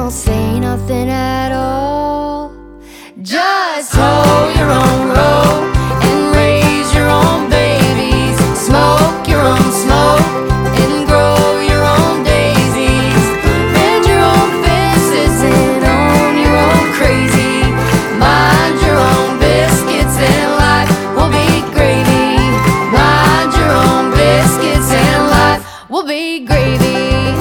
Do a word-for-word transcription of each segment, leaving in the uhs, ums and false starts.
don't say nothing at all. Just hoe your own row and raise your own babies. Smoke your own smoke and grow your own daisies. Mend your own fences and own your own crazy. Mind your own biscuits and life will be gravy. Mind your own biscuits and life will be gravy.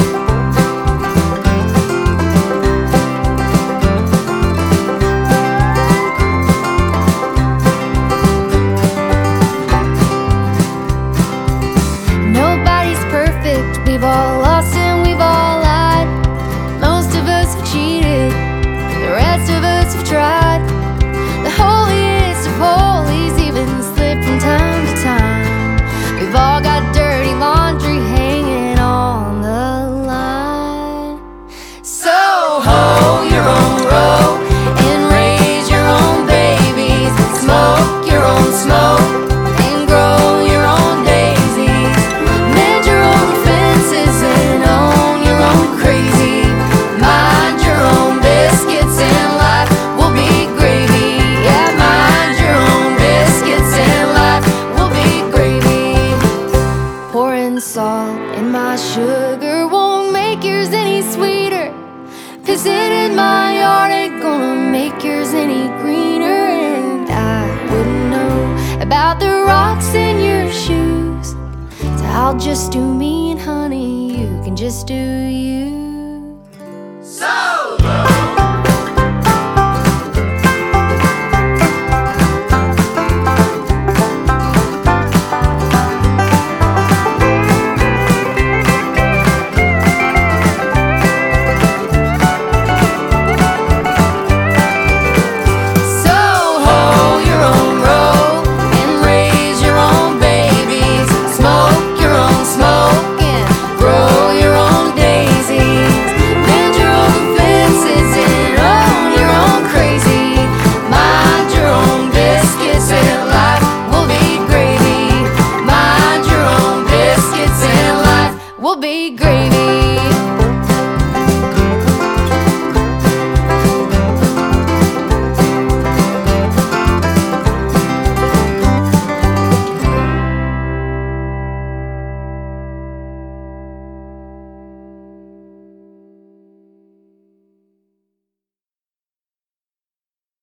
We've all lost and we've all lied. Most of us have cheated, the rest of us have tried. The holiest of holies even slip from time to time. We've all got dirty laundry hanging on the line. So hoe your own row and raise your own babies. Smoke your own smoke and grow your own daisies. Mend your own and own your own crazy. Mind your own biscuits and life will be gravy. Yeah, mind your own biscuits and life will be gravy. Pouring salt in my sugar won't make yours any sweeter. Pissing in my yard ain't gonna make yours any greener. And I wouldn't know about the rocks in your shoes, so I'll just do me, and honey, you can just do you.